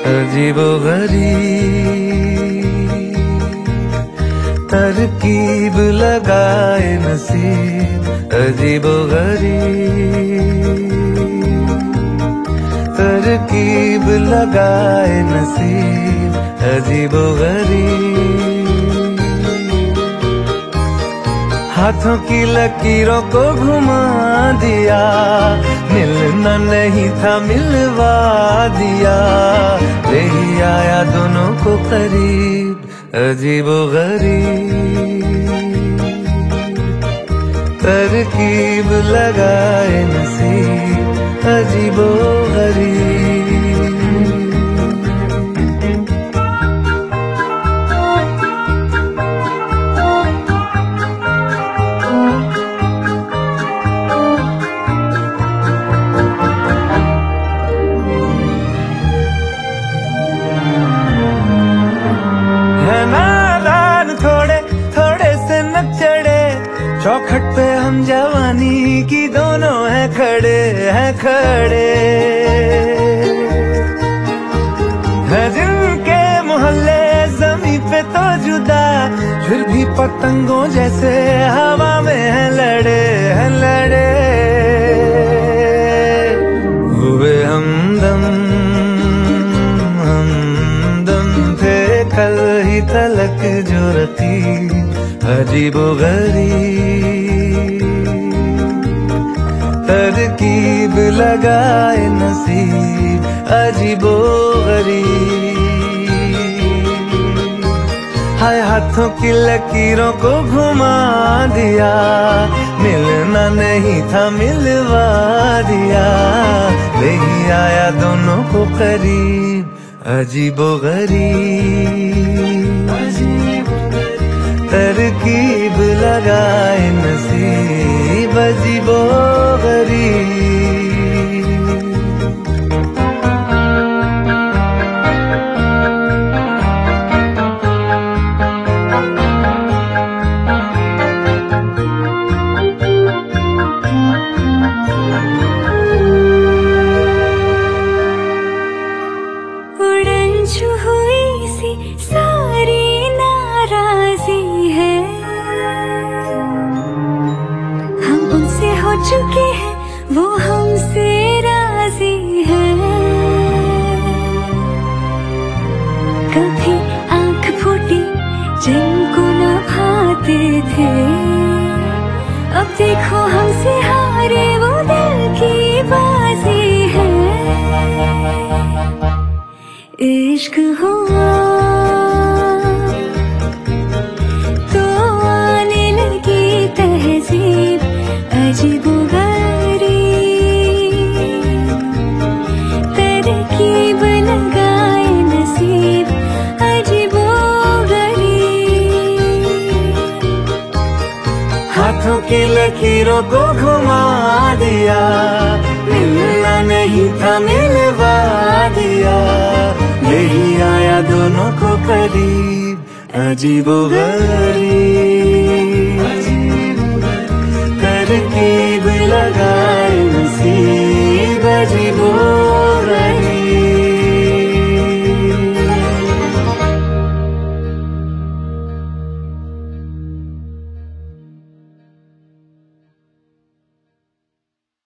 अजीबोगरीब तरकीब लगाए नसीब, अजीबोगरीब तरकीब लगाए नसीब, अजीबोगरीब। हाथों की लकीरों को घुमा दिया, मिलना नहीं था मिलवा दिया, ले ही आया दोनों को करीब, अजीबोगरीब तरकीब लगाए नसीब, अजीबोगरीब। चौखट पे हम जवानी की दोनों हैं खड़े, हैं खड़े हैं जिनके मोहल्ले जमीन पे तो जुदा, फिर भी पतंगों जैसे हवा में हैं लड़े, हैं लड़े। हुए हमदम हमदम थे कल ही तलक जो रकीब, अजीबोगरीब तरकीब लगाए नसीब, अजीबोगरीब। हाय हाथों की लकीरों को घुमा दिया, मिलना नहीं था मिलवा दिया, ले ही आया दोनों को करीब, अजीबोगरीब तरकीब लगाए नसीब, अजीबोगरीब। उड़न छू हुई सी सारी नाराजी है, हम उनसे हो चुके हैं वो हमसे राजी है। कभी आंख फूटी जिनको न भाते थे, अब देखो हमसे हारे वो दिल की बाजी है। इश्क हुआ तो आने लगी तहजीब, अजीबोगरीब तरकीब लगाए नसीब, अजीबोगरीब। हाथों की लकीरों को घुमा दिया, मिलना नहीं था मिलवा दिया, ले ही आया दोनों को करीब, अजीबोगरीब।